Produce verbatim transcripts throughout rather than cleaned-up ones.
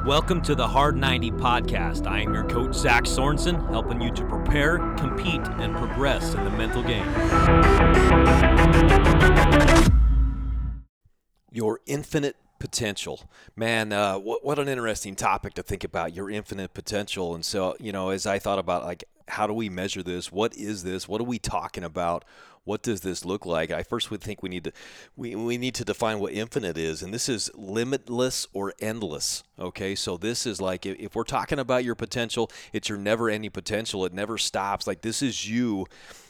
Welcome to the Hard ninety podcast. I am your coach, Zach Sorensen, helping you to prepare, compete, and progress in the mental game. Your infinite potential. Man, uh, what, what an interesting topic to think about, your infinite potential. And so, you know, as I thought about, like, how do we measure this? What is this? What are we talking about? What does this look like? I first would think we need to we, we need to define what infinite is, and this is limitless or endless. Okay, so this is like if, if we're talking about your potential, it's your never-ending potential. It never stops. Like this is you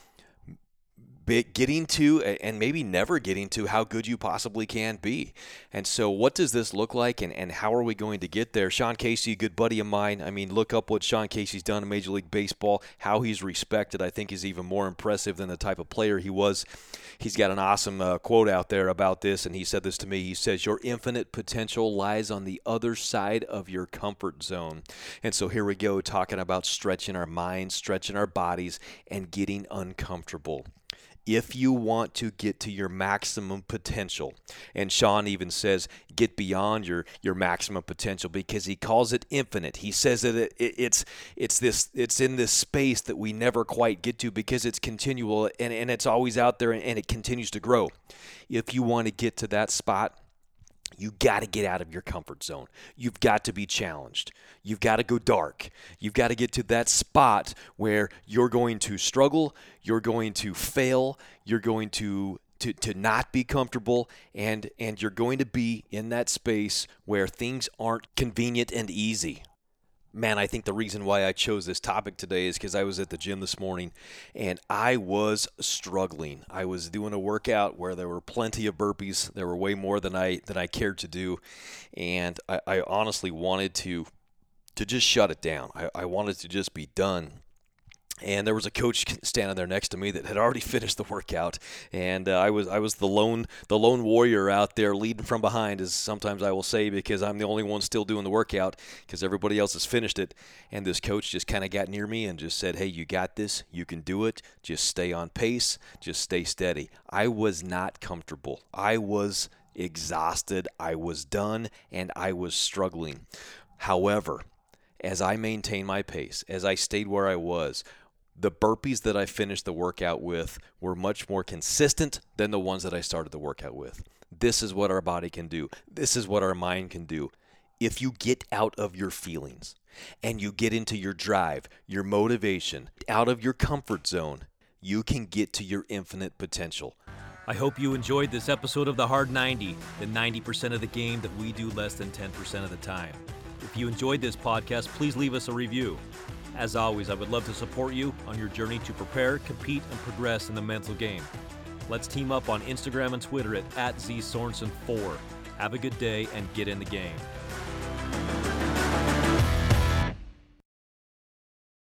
getting to and maybe never getting to how good you possibly can be. And so what does this look like, and, and how are we going to get there? Sean Casey, a good buddy of mine. I mean, look up what Sean Casey's done in Major League Baseball, how he's respected. I think is even more impressive than the type of player he was. He's got an awesome uh, quote out there about this, and he said this to me. He says, your infinite potential lies on the other side of your comfort zone. And so here we go, talking about stretching our minds, stretching our bodies, and getting uncomfortable. If you want to get to your maximum potential, and Sean even says get beyond your, your maximum potential because he calls it infinite. He says that it, it, it's it's this it's in this space that we never quite get to because it's continual and, and it's always out there and, and it continues to grow. If you want to get to that spot, you got to get out of your comfort zone. You've got to be challenged. You've got to go dark. You've got to get to that spot where you're going to struggle, you're going to fail, you're going to to, to not be comfortable, and, and you're going to be in that space where things aren't convenient and easy. Man, I think the reason why I chose this topic today is because I was at the gym this morning and I was struggling. I was doing a workout where there were plenty of burpees. There were way more than I than I cared to do, and I, I honestly wanted to to just shut it down. I, I wanted to just be done. And there was a coach standing there next to me that had already finished the workout, and uh, I was I was the lone the lone warrior out there leading from behind, as sometimes I will say, because I'm the only one still doing the workout because everybody else has finished it. And this coach just kind of got near me and just said, "Hey, you got this. You can do it. Just stay on pace. Just stay steady." I was not comfortable. I was exhausted. I was done, and I was struggling. However, as I maintained my pace, as I stayed where I was, the burpees that I finished the workout with were much more consistent than the ones that I started the workout with. This is what our body can do. This is what our mind can do. If you get out of your feelings and you get into your drive, your motivation, out of your comfort zone, you can get to your infinite potential. I hope you enjoyed this episode of the Hard ninety, the ninety percent of the game that we do less than ten percent of the time. If you enjoyed this podcast, please leave us a review. As always, I would love to support you on your journey to prepare, compete, and progress in the mental game. Let's team up on Instagram and Twitter at, at Z Sorensen four. Have a good day and get in the game.